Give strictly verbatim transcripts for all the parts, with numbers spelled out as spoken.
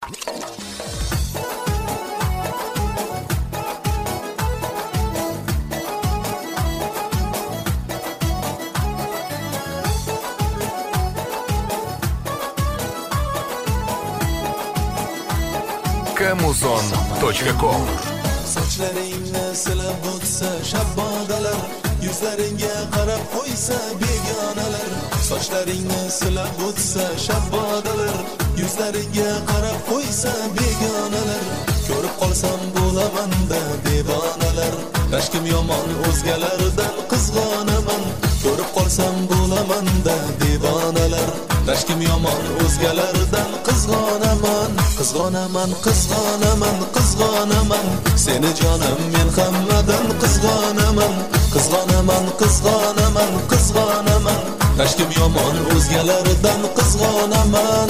Kamuzon точка com. Sochlaringni silab o'tsa shabbodalar, yuzlaringga qarab qo'ysa begonalar. Sochlaringni silab o'tsa shabbodalar, yuzlaringga qarab qo'ysa begonalar. Ko'rib qolsam bo'laman-da devonalar, rashkim yomon o'zgalardan qizg'onaman. Ko'rib qolsam bo'laman-da devonalar, rashkim yomon o'zgalardan qizg'onaman. Qizg'onaman, qizg'onaman, qizg'onaman, seni jonim men hammadan qizg'onaman. Qizg'onaman, qizg'onaman, qizg'onaman, rashkim yomon o'zgalardan qizg'onaman.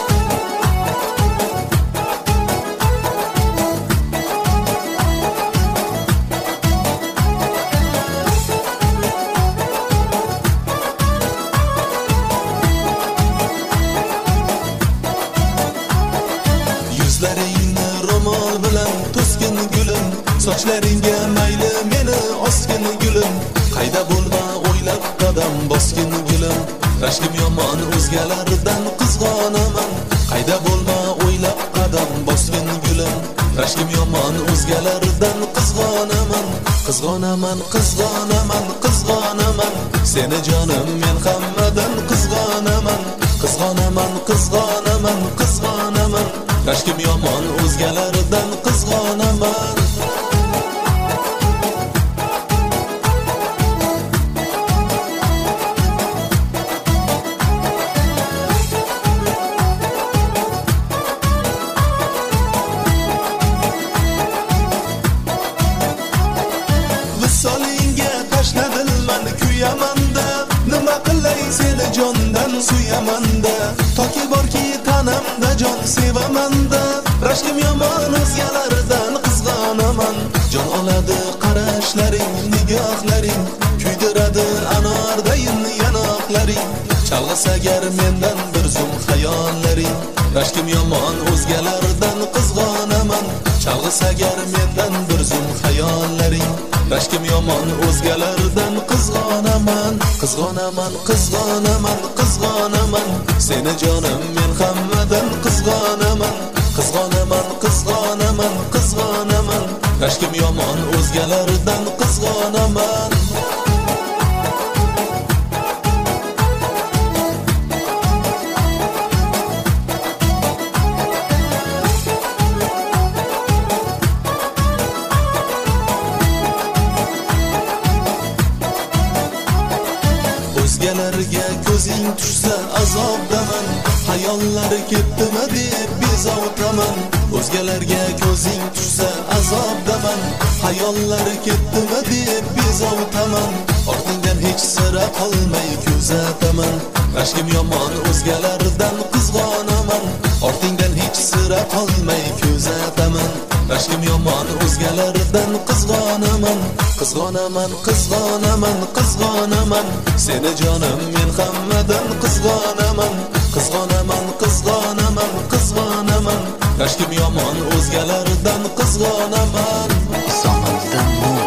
Yuzlaringni ro'mol bilan to'sgin gulim, sochlaringga mayli meni osgin gulim. Qayda bo'lma o'ylab qadam bosgin gulim, rashkim yomon o'zgalardan qizg'onaman. Qayda bo'lma o'ylab qadam bosgin gulim, rashkim yomon o'zgalardan qizg'onaman. Qizg'onaman, qizg'onaman, qizg'onaman, seni jonim men hammadan qizg'onaman. Qizg'onaman, qizg'onaman, qizg'onaman, rashkim yomon o'zgalardan qizg'onaman. Visolingga tashnadilman kuyaman-da, nima qilay seni jondan suyaman-da. Toki borki tanamda jon sevaman-da, rashkim yomon o'zgalardan qizg'onaman. Jon oladi qarashlaring, nigohlaring, kuydiradi anordayin yanoqlaring. Chalg'is agar mendan bir zum xayollaring, rashkim yomon o'zgalardan qizg'onaman. Chalg'is agar mendan bir zum xayollaring, rashkim yomon o'zgalardan qizg'onaman. Qizg'onaman, qizg'onaman, qizg'onaman, seni jonim men hammadan qizg'onaman. Qizg'onaman, qizg'onaman, qizg'onaman, rashkim yomon o'zgalardan qizg'onaman. O'zgalarga ko'zing tushsa azobdaman, hayollari ketdimi deb bezovtaman. O'zgalarga ko'zing tushsa azobdaman, hayollari ketdimi deb bezovtaman. Ortingdan hech sira qolmay kuzataman, rashkim yomon o'zgalardan qizg'onaman. Ortingdan hech sira qolmay kuzataman, rashkim yomon o'zgalardan qizg'onaman. Qizg'onaman, qizg'onaman, qizg'onaman, seni jonim men hammadan qizg'onaman. Qizg'onaman, qizg'onaman, qizg'onaman, rashkim yomon o'zgalardan qizg'onaman. So'ngimdan